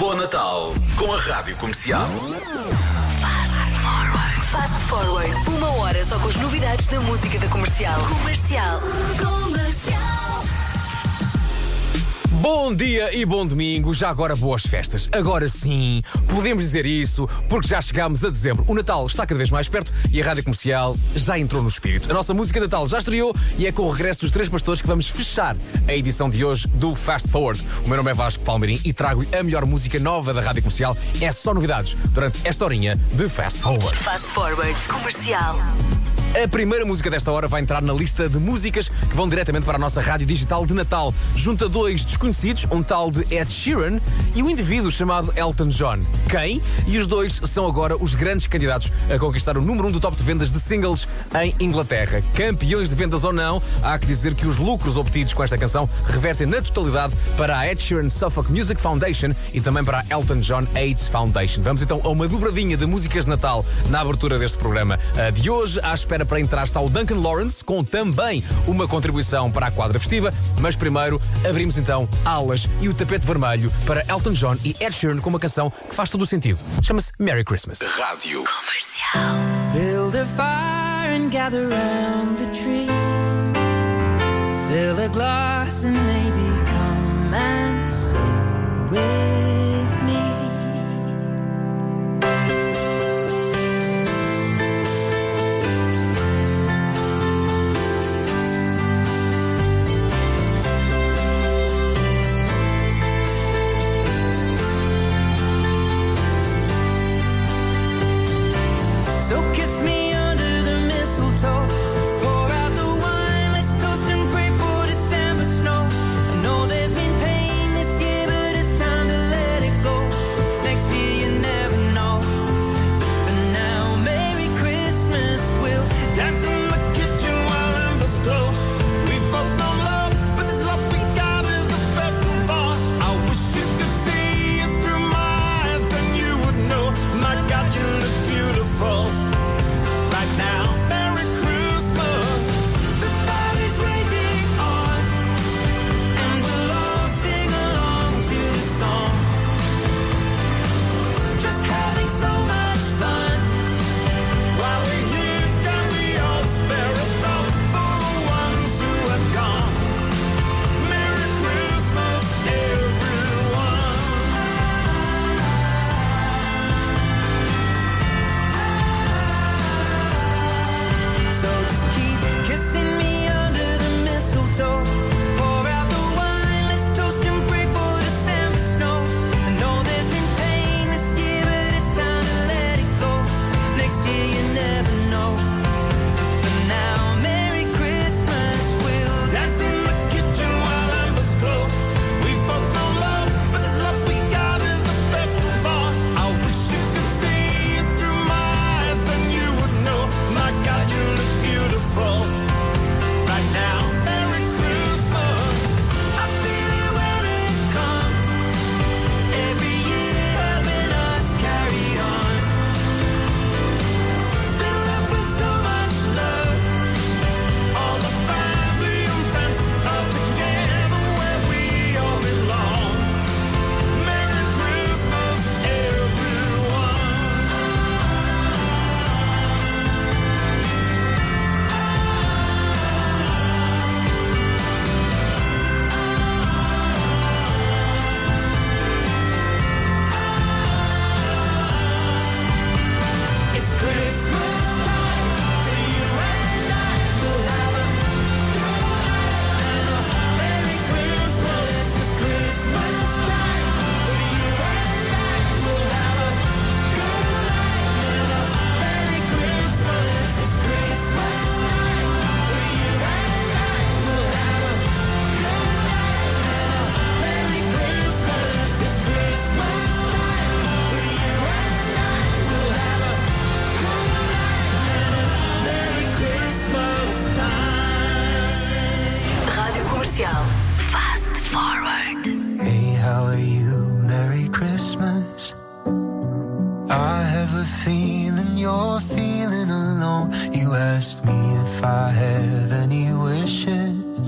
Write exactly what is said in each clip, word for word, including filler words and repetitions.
Bom Natal com a Rádio Comercial. Fast Forward. Fast Forward. Uma hora só com as novidades da música da Comercial. Comercial. Comercial. Bom dia e bom domingo, já agora boas festas. Agora sim, podemos dizer isso, porque já chegámos a dezembro. O Natal está cada vez mais perto e a Rádio Comercial já entrou no espírito. A nossa música de Natal já estreou e é com o regresso dos Três Pastores que vamos fechar a edição de hoje do Fast Forward. O meu nome é Vasco Palmeirim e trago-lhe a melhor música nova da Rádio Comercial. É só novidades durante esta horinha de Fast Forward. Fast Forward. Comercial. A primeira música desta hora vai entrar na lista de músicas que vão diretamente para a nossa rádio digital de Natal. Junta dois desconhecidos, um tal de Ed Sheeran e um indivíduo chamado Elton John. Quem? E os dois são agora os grandes candidatos a conquistar o número um do top de vendas de singles em Inglaterra. Campeões de vendas ou não, há que dizer que os lucros obtidos com esta canção revertem na totalidade para a Ed Sheeran Suffolk Music Foundation e também para a Elton John AIDS Foundation. Vamos então a uma dobradinha de músicas de Natal na abertura deste programa de hoje. À espera para entrar está o Duncan Lawrence, com também uma contribuição para a quadra festiva, mas primeiro abrimos então alas e o tapete vermelho para Elton John e Ed Sheeran com uma canção que faz todo o sentido. Chama-se Merry Christmas. Rádio Comercial. Build a fire and gather round the tree. Fill a glass and maybe come and sing with me.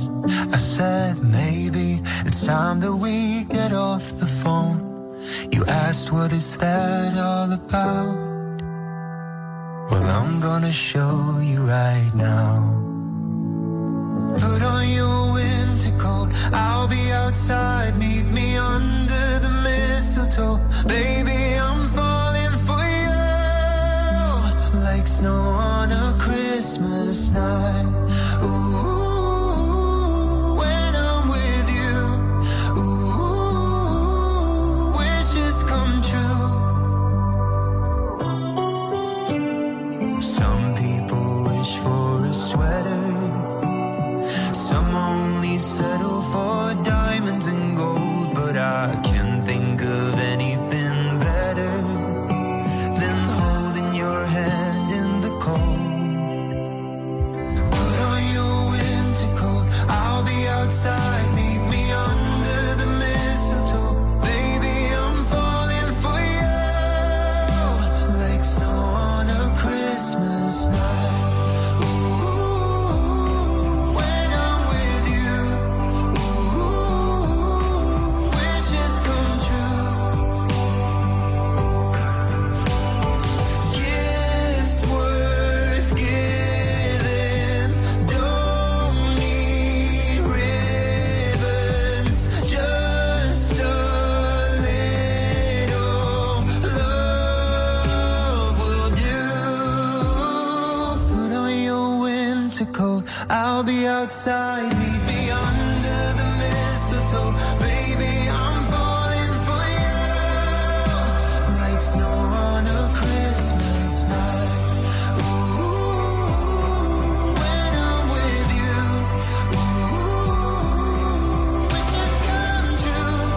time that we get off the phone. You Christmas, what is that all about? Well, I'm gonna show you right now. Put on your winter coat, I'll be outside, meet me under the mistletoe. Baby, I'm falling for you, like snow on a Christmas night. Ooh. Settle for diamonds and gold, but I can't think of anything better than holding your hand in the cold. Put on your winter coat, I'll be outside, meet me under the mistletoe. Baby, I'm falling for you, like snow on a Christmas night. I'll be outside, meet me under the mistletoe. Baby, I'm falling for you, like snow on a Christmas night. Ooh, when I'm with you, ooh, wishes come true.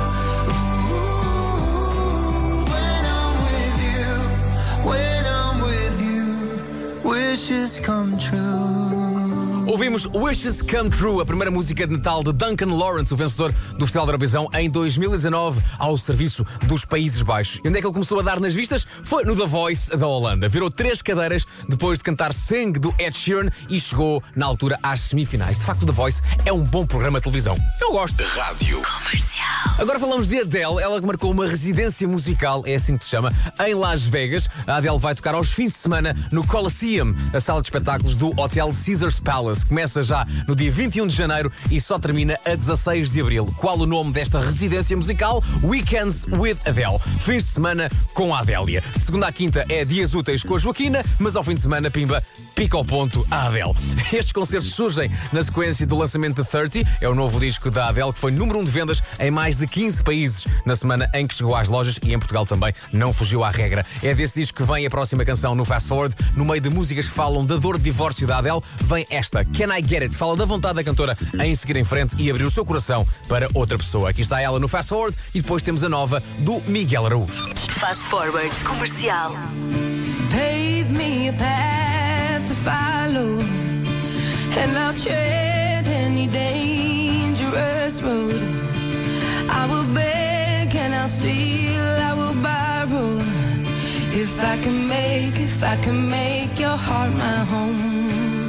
Ooh, when I'm with you, when I'm with you, wishes come true. Ouvimos Wishes Come True, a primeira música de Natal de Duncan Lawrence, o vencedor do Festival da Eurovisão em dois mil e dezanove, ao serviço dos Países Baixos. E onde é que ele começou a dar nas vistas? Foi no The Voice da Holanda. Virou três cadeiras depois de cantar Sing do Ed Sheeran e chegou na altura às semifinais. De facto, o The Voice é um bom programa de televisão. Eu gosto. Rádio Comercial. Agora falamos de Adele, ela que marcou uma residência musical, é assim que se chama, em Las Vegas. A Adele vai tocar aos fins de semana no Coliseum, a sala de espetáculos do Hotel Caesars Palace. Começa já no dia vinte e um de janeiro e só termina a dezasseis de abril. Qual o nome desta residência musical? Weekends with Adele. Fins de semana com a Adélia. De segunda à quinta é dias úteis com a Joaquina, mas ao fim de semana, pimba, pica ao ponto a Adele. Estes concertos surgem na sequência do lançamento de trinta, é o novo disco da Adele que foi número um de vendas em mais de quinze países na semana em que chegou às lojas e em Portugal também não fugiu à regra. É desse disco que vem a próxima canção no Fast Forward. No meio de músicas que falam da dor de divórcio da Adele, vem esta, Can I Get It? Fala da vontade da cantora em seguir em frente e abrir o seu coração para outra pessoa. Aqui está ela no Fast Forward e depois temos a nova do Miguel Araújo. Fast Forward Comercial. Pave me a path to follow, and I'll tread any dangerous road. I will beg and I'll steal, I will borrow. If I can make, if I can make your heart my home.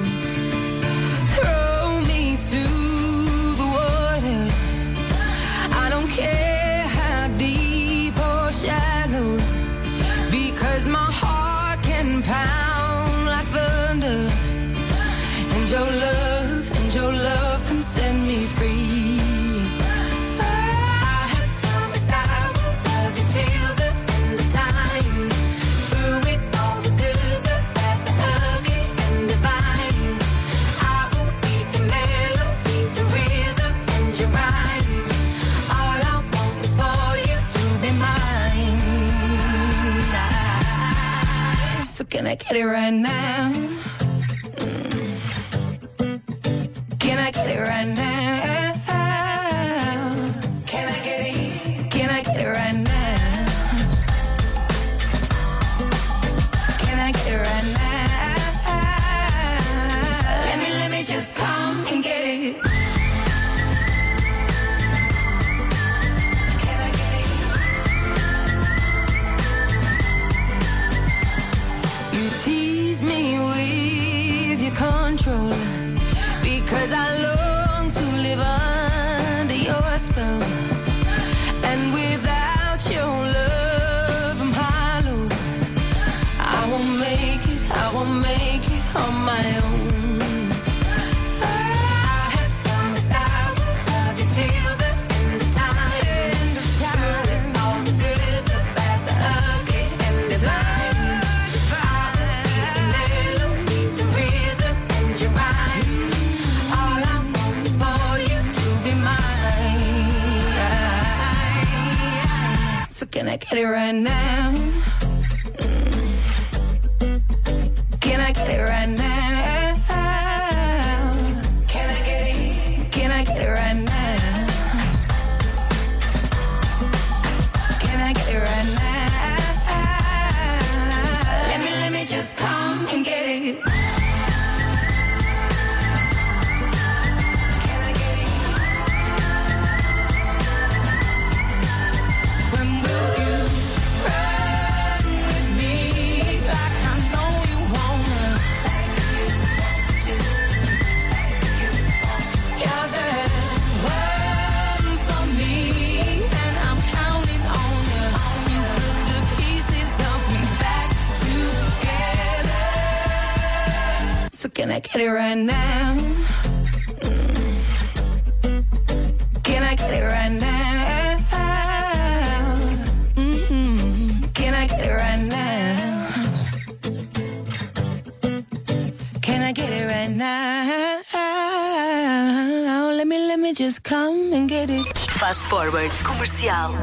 Throw me to the water, I don't care how deep or shallow, because my heart can pound like thunder, and your love, and your love can set me free. Can I get it right now? Mm. Can I get it right now? Can I get it? Can I get it right now? Can I get it right now? Let me, let me just come and get it. Tease me with your control, because I long to live under your spell, and without can I get it right now? Mm. Can I get it right now? Can I get it? Can I get it right now? Can I get it right now? Let me, let me just come and get it. Can I get it right now? Mm. Can I get it right now? Mm-hmm. Can I get it right now? Can I get it right now? Let me, let me just come and get it. Fast Forward Comercial.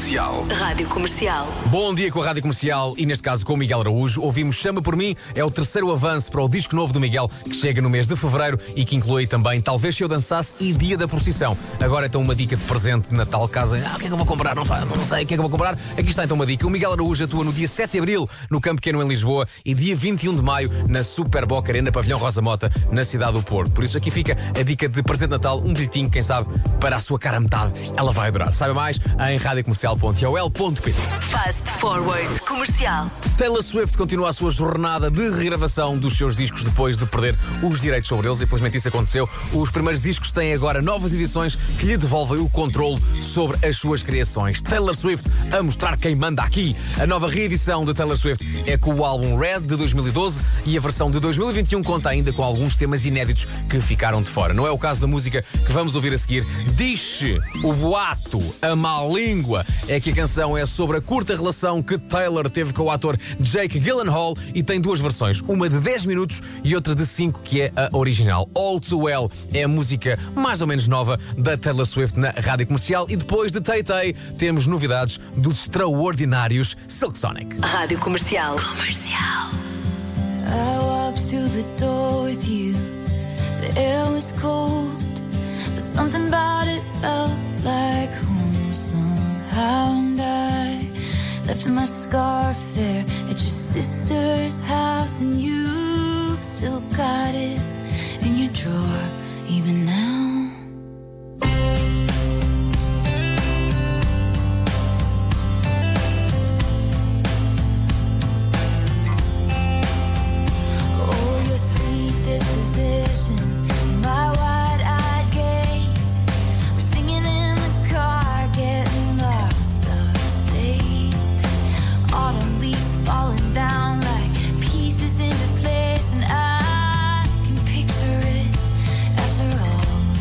Comercial. Rádio Comercial. Bom dia com a Rádio Comercial e neste caso com o Miguel Araújo. Ouvimos Chama Por Mim, é o terceiro avanço para o disco novo do Miguel, que chega no mês de fevereiro e que inclui também Talvez Se Eu Dançasse e Dia da Procissão. Agora então uma dica de presente de Natal, caso ah, o que é que eu vou comprar? Não, não sei o que é que eu vou comprar. Aqui está então uma dica. O Miguel Araújo atua no dia sete de abril no Campo Pequeno em Lisboa e dia vinte e um de maio na Super Boca Arena Pavilhão Rosa Mota na cidade do Porto. Por isso aqui fica a dica de presente de Natal, um bilhetinho, quem sabe, para a sua cara a metade. Ela vai adorar. Saiba mais em radiocomercial ponto ol ponto pt. Fast Forward Comercial. Taylor Swift continua a sua jornada de regravação dos seus discos depois de perder os direitos sobre eles. Infelizmente isso aconteceu. Os primeiros discos têm agora novas edições que lhe devolvem o controle sobre as suas criações. Taylor Swift a mostrar quem manda aqui. A nova reedição de Taylor Swift é com o álbum Red de dois mil e doze e a versão de dois mil e vinte e um conta ainda com alguns temas inéditos que ficaram de fora. Não é o caso da música que vamos ouvir a seguir. Diz-se o boato, a má língua, é que a canção é sobre a curta relação que Taylor teve com o ator Jake Gyllenhaal e tem duas versões, uma de dez minutos e outra de cinco, que é a original. All Too Well é a música mais ou menos nova da Taylor Swift na Rádio Comercial e depois de Tay Tay temos novidades dos extraordinários Silk Sonic. Rádio Comercial. Comercial. I walked through the door with you. The air was cold, but something about it felt like home somehow. And I left my scarf there at your sister's house, and you've still got it in your drawer even now. My wide-eyed gaze, we're singing in the car, getting lost upstate. Autumn leaves falling down like pieces into place, and I can picture it after all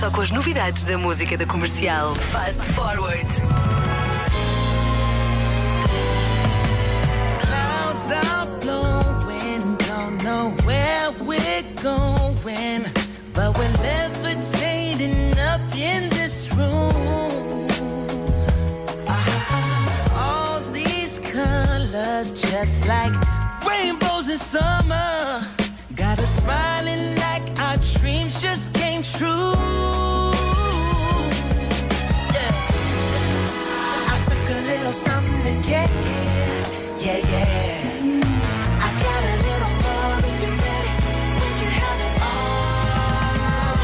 só com as novidades da música da Comercial. Fast Forward. Clouds are blowing, don't know where we're going, but we're levitating up in this room. Ah, all these colors just like rainbows in summer, got us smiling like our dreams just came true. Yeah, I took a little something to get here. Yeah, yeah. I got a little more if you're ready. We can have it all.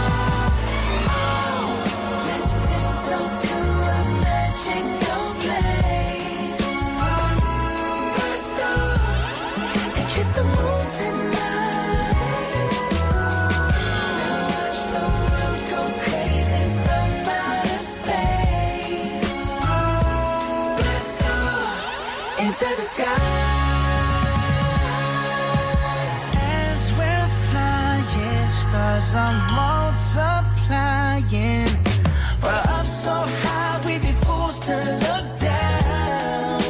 Oh, let's tiptoe to a magical place. Burst off and kiss the moon tonight. Watch the world go crazy from outer space. Burst off into the sky. As we're flying, stars are multiplying. We're up so high, we'd be fools to look down.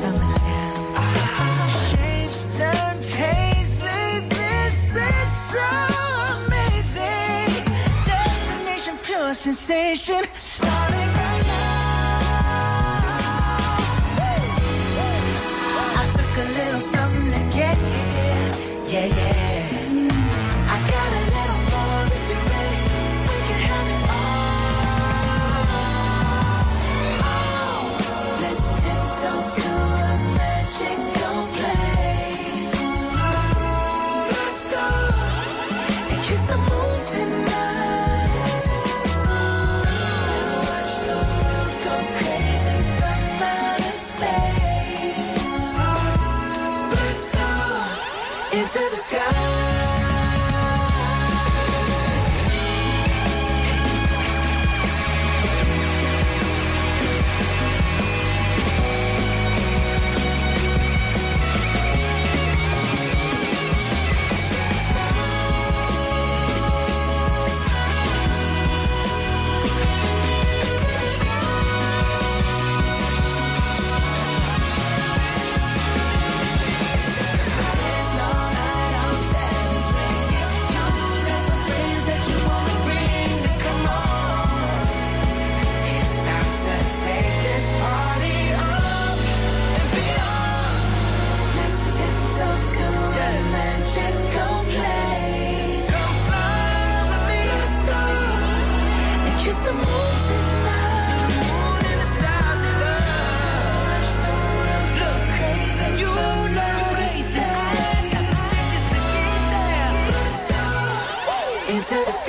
Shapes turn paisley, this is so amazing. Destination, pure sensation, starting right now. I took a little something to get here. Yeah, yeah. I got a little more if you're ready. We can have it all. Oh, let's tiptoe to a magical place. Burst off and kiss the moon tonight. Watch the world go crazy from outer space. Burst off into the sky. Into the sky.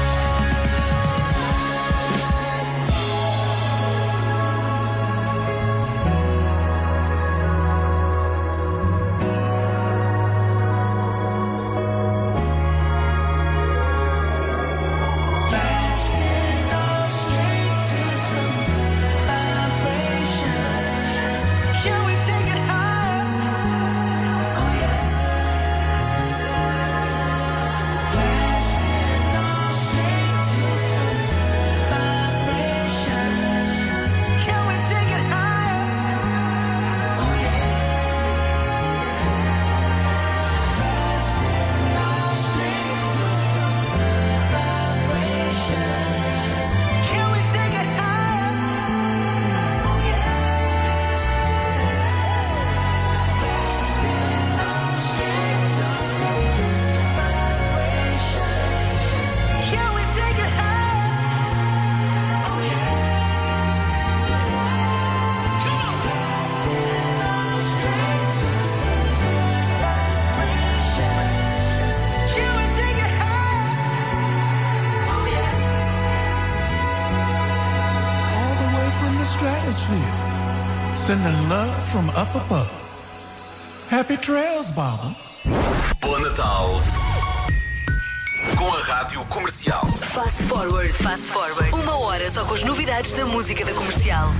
Sending love from up above. Happy trails, Baba. Bom Natal com a Rádio Comercial. Fast Forward, Fast Forward. Uma hora só com as novidades da música da Comercial.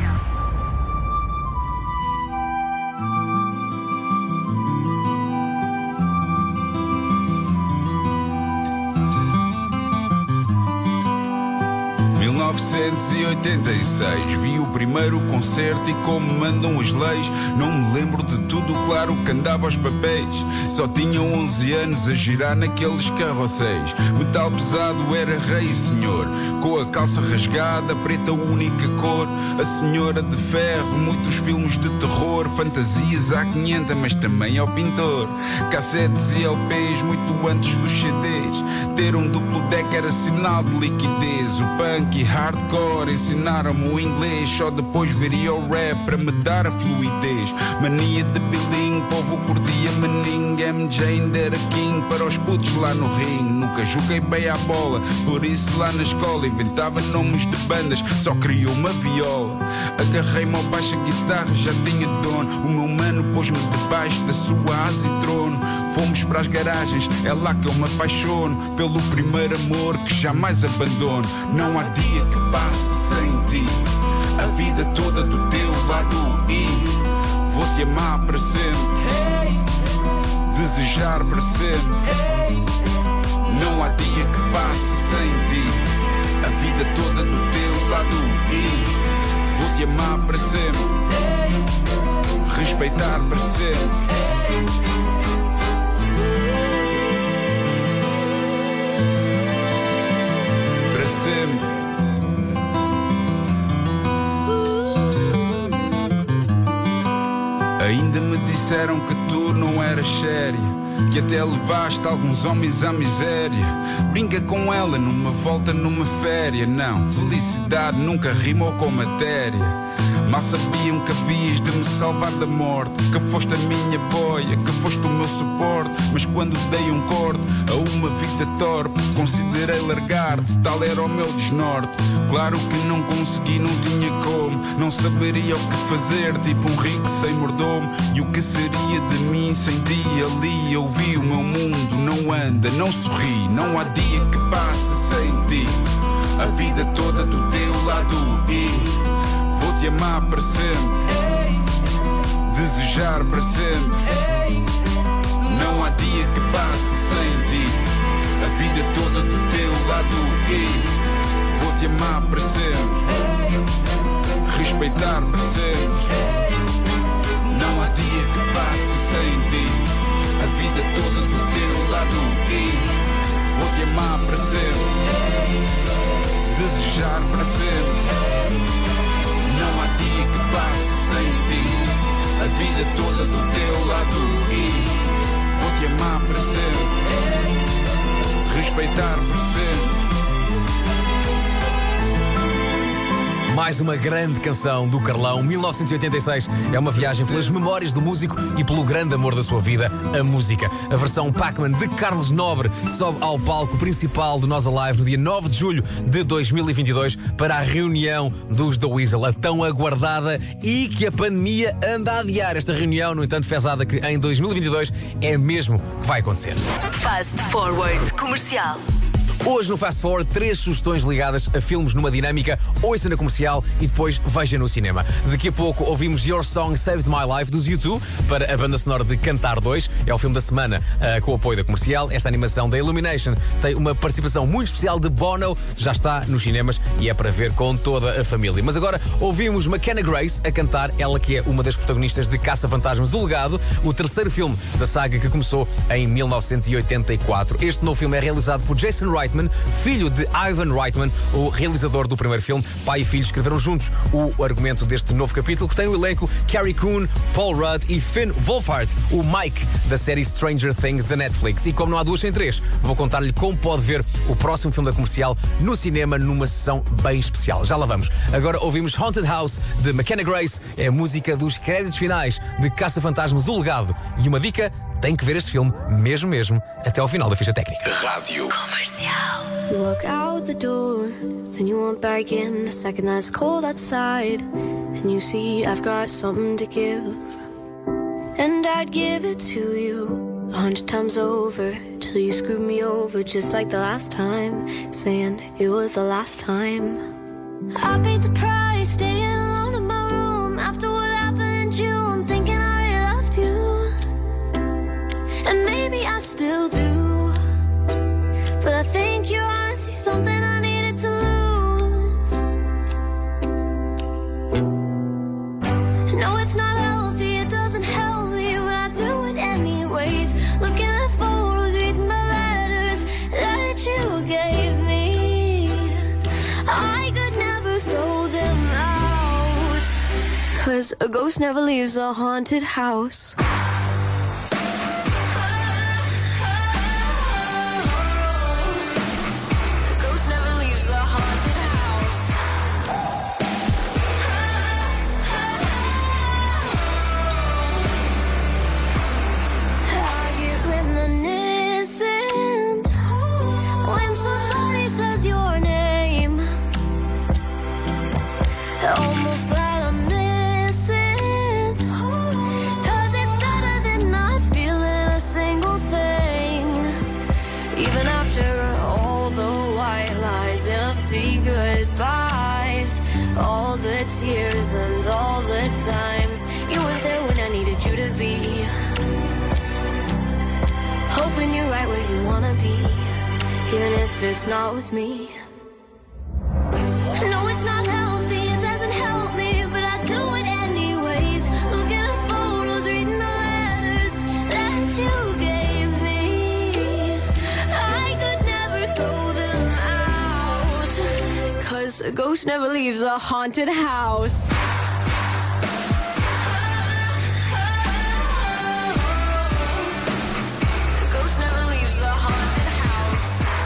novecentos e oitenta e seis vi o primeiro concerto e como mandam as leis, não me lembro de tudo, claro que andava aos papéis. Só tinha onze anos a girar naqueles carrosséis. Metal pesado, era rei e senhor, com a calça rasgada, preta única cor. A senhora de ferro, muitos filmes de terror, fantasias à quinhentas, mas também ao pintor. Cassetes e L Ps, muito antes dos C Ds. Ter um duplo deck era sinal de liquidez. O punk e hardcore ensinaram-me o inglês. Só depois viria o rap para me dar a fluidez. Mania de billing, povo curtia meningue. M J ainda era king para os putos lá no ring. Nunca joguei bem à bola, por isso lá na escola inventava nomes de bandas, só queria uma viola. Agarrei-me ao baixo, a guitarra já tinha dono. O meu mano pôs-me debaixo da sua asa e trono. Fomos para as garagens, é lá que eu me apaixono pelo primeiro amor que jamais abandono. Não há dia que passe sem ti, a vida toda do teu lado, e vou-te amar para sempre, desejar para sempre. Não há dia que passe sem ti, a vida toda do teu lado, e vou-te amar para sempre, respeitar para sempre. Para sempre. Ainda me disseram que tu não eras séria, que até levaste alguns homens à miséria. Brinca com ela numa volta, numa féria. Não, felicidade nunca rimou com matéria. Mal sabiam que havias de me salvar da morte, que foste a minha boia, que foste o meu suporte. Mas quando dei um corte a uma vida torpe, considerei largar-te, tal era o meu desnorte. Claro que não consegui, não tinha como, não saberia o que fazer, tipo um rico sem mordomo. E o que seria de mim sem ti ali? Eu vi o meu mundo, não anda, não sorri. Não há dia que passe sem ti, a vida toda do teu lado, e vou-te amar para sempre, desejar para sempre. Não há dia que passe sem ti, a vida toda do teu lado, e vou-te amar para sempre, respeitar para sempre. Não há dia que passe sem ti, a vida toda do teu lado, e vou-te amar para sempre, desejar para sempre. Não há dia que passe sem ti, a vida toda do teu lado, e vou-te amar para sempre, respeitar por sempre. Mais uma grande canção do Carlão. Mil novecentos e oitenta e seis é uma viagem pelas memórias do músico e pelo grande amor da sua vida, a música. A versão Pac-Man de Carlos Nobre sobe ao palco principal do Nós Alive no dia nove de julho de dois mil e vinte e dois para a reunião dos The Weasel, a tão aguardada e que a pandemia anda a adiar. Esta reunião, no entanto, fezada que em dois mil e vinte e dois é mesmo que vai acontecer. Fast Forward Comercial. Hoje no Fast Forward, três sugestões ligadas a filmes numa dinâmica, ouça na comercial e depois veja no cinema. Daqui a pouco ouvimos Your Song Saved My Life dos U dois para a banda sonora de Cantar dois. É o filme da semana uh, com o apoio da comercial. Esta animação da Illumination tem uma participação muito especial de Bono, já está nos cinemas e é para ver com toda a família. Mas agora ouvimos McKenna Grace a cantar, ela que é uma das protagonistas de Caça-Fantasmas do Legado, o terceiro filme da saga que começou em mil novecentos e oitenta e quatro. Este novo filme é realizado por Jason Reitman, filho de Ivan Reitman, o realizador do primeiro filme. Pai e filho escreveram juntos o argumento deste novo capítulo, que tem no elenco Carrie Coon, Paul Rudd e Finn Wolfhard, o Mike da série Stranger Things da Netflix. E como não há duas sem três, vou contar-lhe como pode ver o próximo filme da comercial no cinema numa sessão bem especial. Já lá vamos. Agora ouvimos Haunted House de McKenna Grace, é a música dos créditos finais de Caça-Fantasmas o Legado. E uma dica: tem que ver este filme mesmo mesmo até ao final da ficha técnica. Rádio Comercial. You walk out the door, then you won't back in the second that it's cold outside. And you see I've got something to give, and I'd give it to you a hundred times over, till you screwed me over just like the last time, saying it was the last time. I paid the price, staying alone in my room after what happened in June, thinking I really loved you, and maybe I still do, but I think you're honestly something I needed to lose. 'cause a ghost never leaves a haunted house. Almost glad I miss it, 'cause it's better than not feeling a single thing. Even after all the white lies, empty goodbyes, all the tears and all the times you were there when I needed you to be. Hoping you're right where you wanna be, even if it's not with me. No, it's not healthy, it doesn't help me, but I do it anyways. Looking at photos, reading the letters that you gave me. I could never throw them out, 'cause a ghost never leaves a haunted house. A ghost never leaves a haunted house.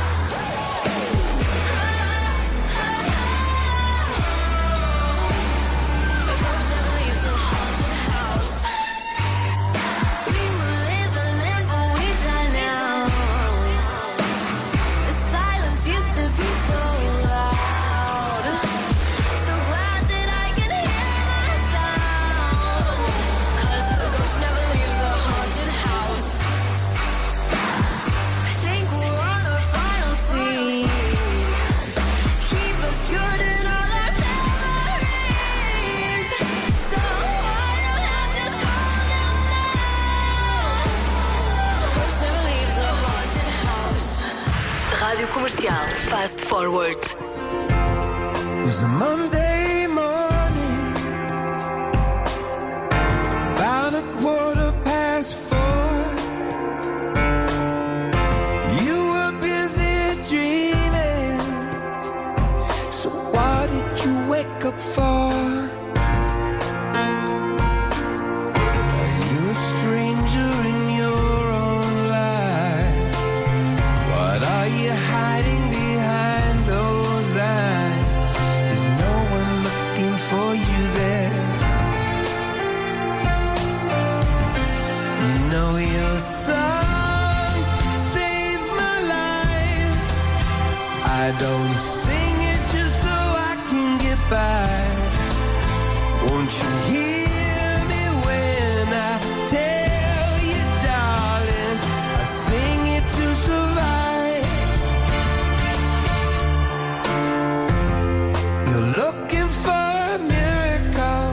Rádio Comercial. Fast Forward. It was a Monday morning, about a quarter past four. You were busy dreaming, so what did you wake up for? Are you a stranger in your own life? What are you hiding behind those eyes? There's no one looking for you there. You know your song saved my life. I'd only sing it just so I can get by. Won't you hear me when I tell you, darling, I sing it to survive. You're looking for a miracle,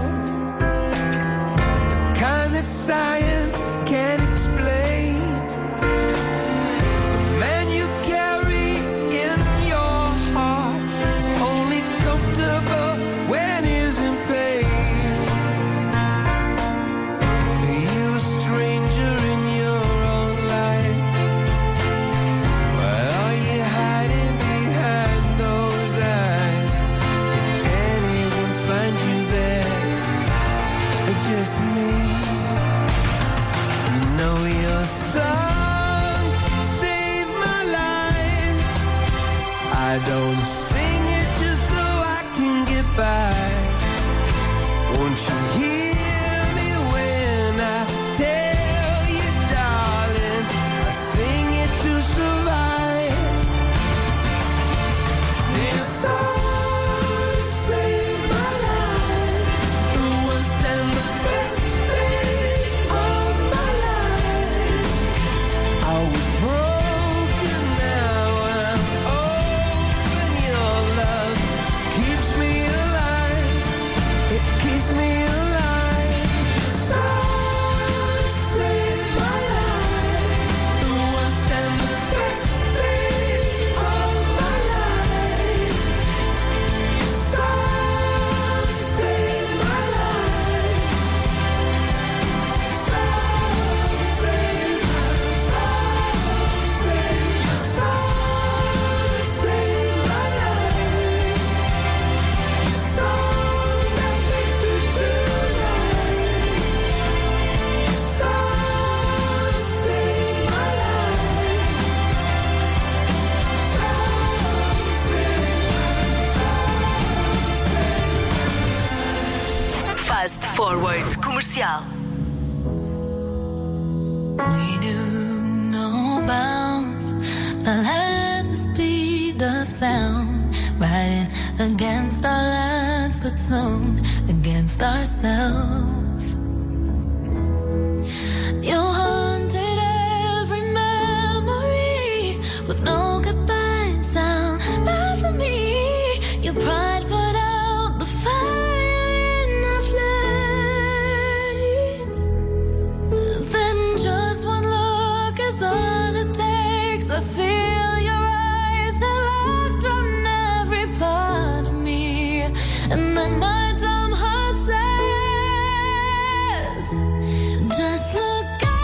kind that science can't explain. The man you carry in your heart is only comfortable when he's in pain. Are you a stranger in your own life? Why are you hiding behind those eyes? Can anyone find you there? Or just me? You know your song saved my life. I don't sing it just so I can get by. Won't you hear me when I tell you, darling, I sing it to survive. Your song saved my life. The worst and the best days of my life. I was broken, now I'm open. Your Comercial. We knew no bounds, fell at the speed of sound, riding against our lives, but soon against ourselves. You haunted every memory with no goodbye sound. Bad for me, your pride put out the fire in our flames. Then just one look is all it takes. I feel your eyes, they're locked on every part of me. And then my dumb heart says, just look.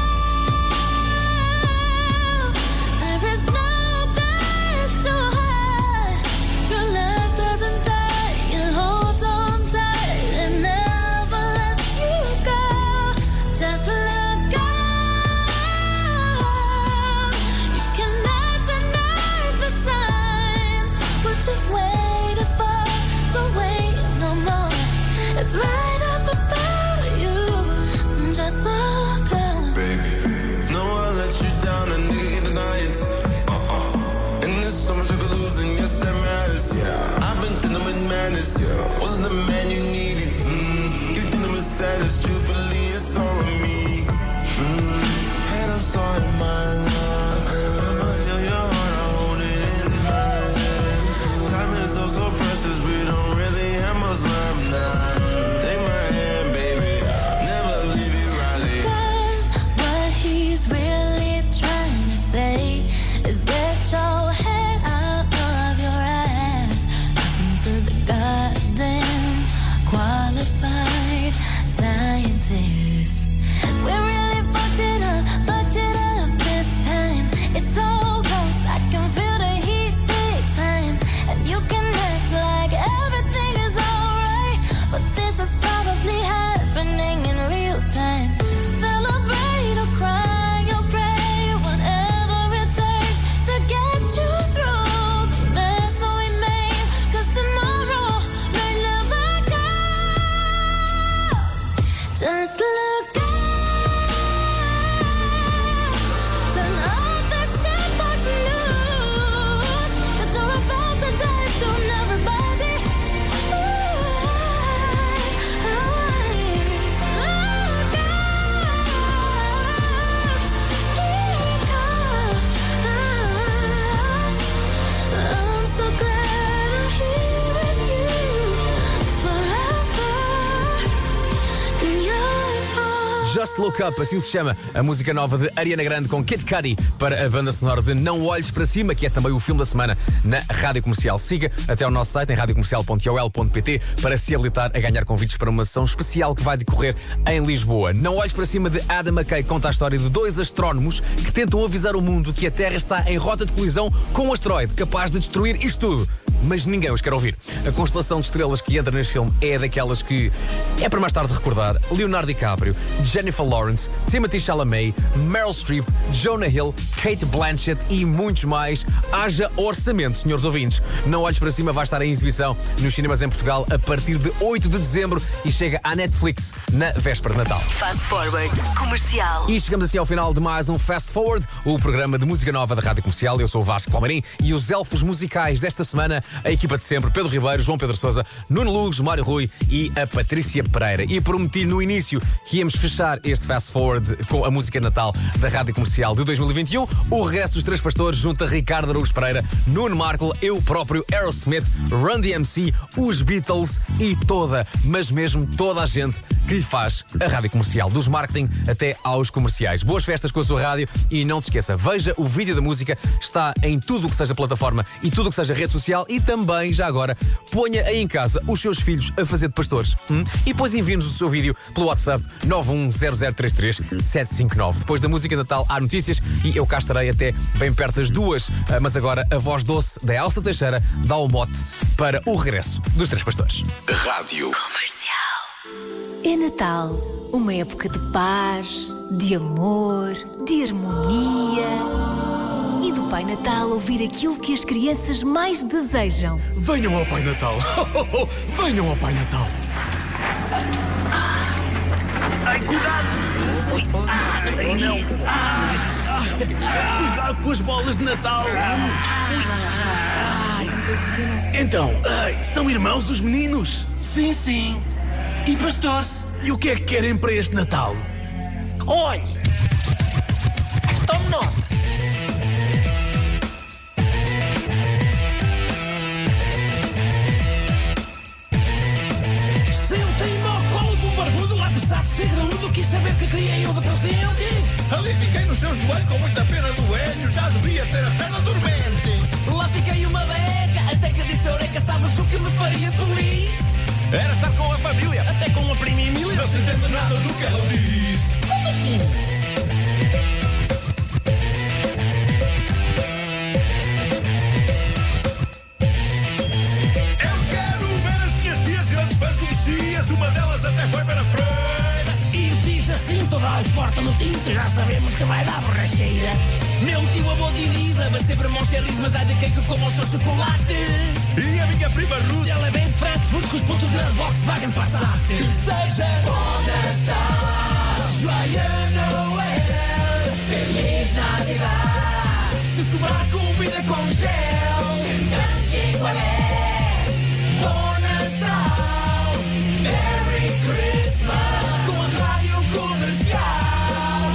It's right up above you. Just look up. Baby. No, I let you down, a nigga ain't denying. Uh-uh. And there's so much I could lose, and yes, that matters. Yeah. I've been dealing with madness. Yeah. Wasn't the man you needed. Mm. You think I'm a sadness, truthfully, it's all on me. Mm. And I'm sorry, my love. I'ma heal your heart, I hold it in my hand. Time is so, so precious, we don't really have much left now. Is get your head out of your ass. Listen to the goddamn qualified scientists. We really fucked it up, fucked it up this time. It's so close, I can feel the heat big time. And you can act like everything is alright, but this is probably happening in real time. Celebrate or cry or pray, whatever it takes to get you through the mess that we made. 'Cause tomorrow may never come. Just look up. Turn off the shitbox news, 'cause you're about to die soon, everybody. Ooh, look up. I'm so glad I'm here with you forever in your arms. Just Look Up, assim se chama a música nova de Ariana Grande com Kid Cudi para a banda sonora de Não Olhes Para Cima, que é também o filme da semana na Rádio Comercial. Siga até ao nosso site em radiocomercial ponto i o l ponto p t para se habilitar a ganhar convites para uma sessão especial que vai decorrer em Lisboa. Não Olhes Para Cima de Adam McKay conta a história de dois astrónomos que tentam avisar o mundo que a Terra está em rota de colisão com um asteroide capaz de destruir isto tudo. Mas ninguém os quer ouvir. A constelação de estrelas que entra neste filme é daquelas que é para mais tarde recordar. Leonardo DiCaprio, Jennifer Lawrence, Timothée Chalamet, Meryl Streep, Jonah Hill, Kate Blanchett e muitos mais. Haja orçamento, senhores ouvintes. Não Olhes Para Cima vai estar em exibição nos cinemas em Portugal a partir de oito de dezembro e chega à Netflix na véspera de Natal. Fast Forward Comercial. E chegamos assim ao final de mais um Fast Forward, o programa de música nova da Rádio Comercial. Eu sou o Vasco Palmeirim e os elfos musicais desta semana, a equipa de sempre, Pedro Ribeiro, João Pedro Sousa, Nuno Lugos, Mário Rui e a Patrícia Pereira. E prometi no início que íamos fechar este Fast Forward com a música Natal da Rádio Comercial de dois mil e vinte e um. O resto dos Três Pastores junta Ricardo Araújo Pereira, Nuno Markle, eu próprio, Aerosmith, Run D M C, os Beatles e toda, mas mesmo toda a gente que lhe faz a Rádio Comercial, dos marketing até aos comerciais. Boas festas com a sua rádio e não se esqueça, veja o vídeo da música, está em tudo o que seja plataforma e tudo o que seja rede social e também, já agora, ponha aí em casa os seus filhos a fazer de pastores. Hum? E depois envie-nos o seu vídeo pelo WhatsApp nove um zero zero três três sete cinco nove. Depois da música de Natal há notícias e eu cá estarei até bem perto das duas, mas agora a voz doce da Elsa Teixeira dá o mote para o regresso dos Três Pastores. Rádio Comercial. É Natal, uma época de paz, de amor, de harmonia e do Pai Natal ouvir aquilo que as crianças mais desejam. Venham ao Pai Natal! Venham ao Pai Natal! Ai, Cuidado! Ui. Ah, ai, não! Ah, ah, cuidado com as bolas de Natal! Ai. Então, ai, são irmãos os meninos? Sim, sim. E pastores? E o que é que querem para este Natal? Olhe! Tome nota! Sentem-me ao colo de um barbudo, apesar de ser graúdo, quis saber que queria eu de presente. Ali fiquei no seu joelho com muita pena do velho, já devia ter a perna dormente. Lá fiquei uma beca, até que disse a Eureka, sabes o que me faria feliz? Era estar com a família, até com a prima Emília. Não se entende nada do que ela diz. Como assim? Eu quero ver as minhas tias grandes fãs do Messias, uma delas até foi para a freira. E diz assim toda a forte no tinto, já sabemos que vai dar borracheira. Meu tio avô de Unida, vai sempre moncheris, mas há de cake como o seu chocolate. E a minha prima Ruth, ela é bem de Frankfurt com os pontos na Volkswagen Passat. Que seja bom Natal, Joyeux Noel, Feliz Navidad. Se sobrar comida com gel, grande igualé. Bom Natal, Merry Christmas, com a rádio comercial.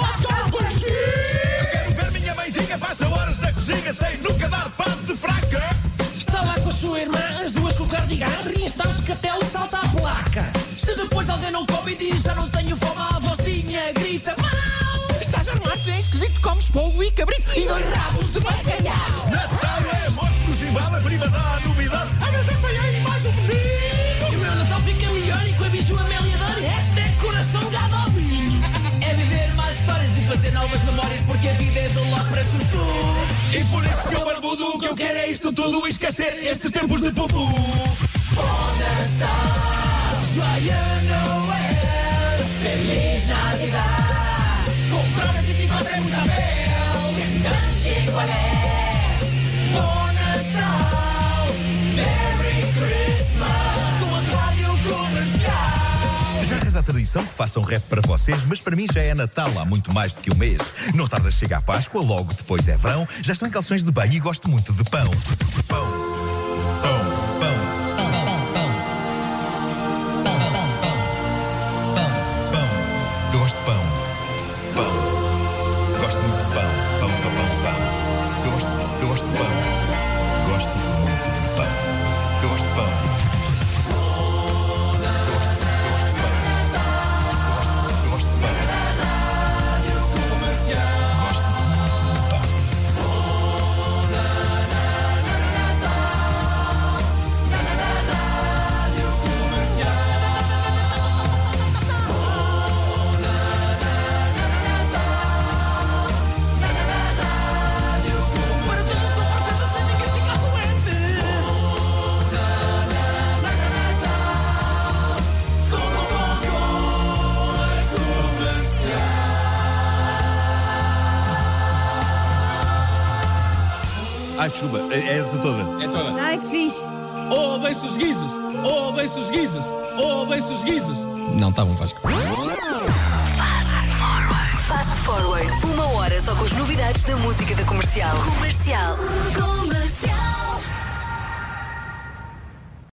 Eu quero ver minha mãezinha passa horas na cozinha sem nunca dar parte de fraca. Está lá com a sua irmã, as duas com o cardigan, riem tanto que até lhe salta a placa. Se depois alguém não come e diz já não tenho fome, a vozinha grita mal. Estás armado, é esquisito, comes fogo e cabrito e dois rabos de bacalhau. Natal é a morte do Gimbal, a prima da novidade. Ai meu Deus, foi aí mais um menino. E o meu Natal fica melhor e com a biju Amélia Dor, hashtag coração gado ao vinho. É viver mais histórias e fazer novas memórias, porque a vida é de Los para Sussu. E por isso, seu barbudo, o que eu quero é isto tudo e esquecer estes tempos de pupu. Bom Natal, Joyeux Noel, Feliz Navidad. Comprar a vinte e quatro é muito bem, grande igual é. Bom Natal, Merry Christmas, com a rádio comercial. Já reza a tradição que façam rap para vocês, mas para mim já é Natal há muito mais do que um mês. Não tarda a chegar a Páscoa, logo depois é verão. Já estou em calções de banho e gosto muito de pão. Pão, pão, pão, pão, pão, pão, pão, pão, pão, pão. Eu gosto de pão, pão. Gosto muito de pão, pão, pão, pão, pão. Eu gosto, eu gosto de pão. Gosto muito de pão. Eu gosto de pão. Ai, desculpa, é essa toda. É toda. Ai, que fixe. Oh, bem-se os guizos. Oh, bem-se os guizos. Oh, bem-se os guizos. Não, está bom, Vasco. Fast Forward. Fast Forward. Uma hora só com as novidades da música da Comercial. Comercial.